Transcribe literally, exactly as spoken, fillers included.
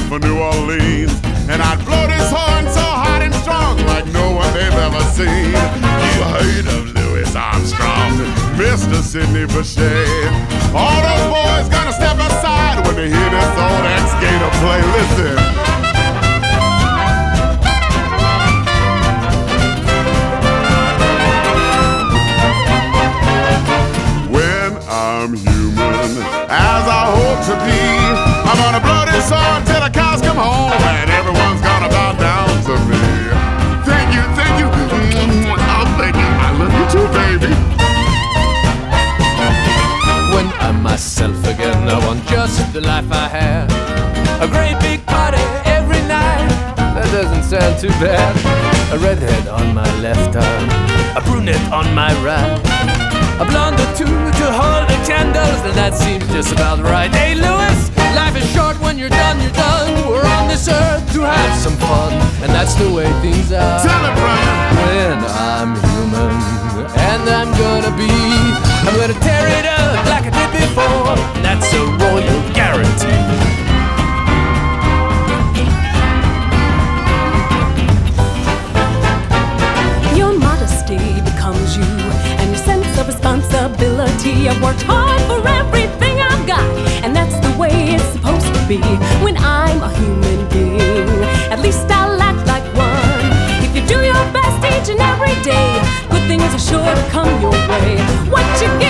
for New Orleans. And I'd blow this horn so hot and strong like no one they've ever seen. You heard of Louis Armstrong, Mister Sidney Bechet. All those boys gonna step aside when they hear this old ex-Gator play. Listen. When I'm human, as I hope to be, I'm gonna blow this horn till the cows come home and everyone's gonna bow down to me. Thank you, thank you. Oh, thank you. I love you too, baby. When I'm myself again, I want just the life I had. A great big party every night. That doesn't sound too bad. A redhead on my left arm, a brunette on my right, a blonde or two to hold the candles, and that seems just about right. Hey Louis, life is short. When you're done, you're done. We're on this earth to have some fun, and that's the way things are. Tell it, brother. When I'm human, and I'm gonna be, I'm gonna tear it up like I did before, and that's a royal guarantee. Your modesty becomes you, and your sense of responsibility. I've worked hard for everything I've got, and that's the way it's supposed to be. When I'm a human being, at least I'll act like one. If you do your best each and every day, good things are sure to come your way. What you get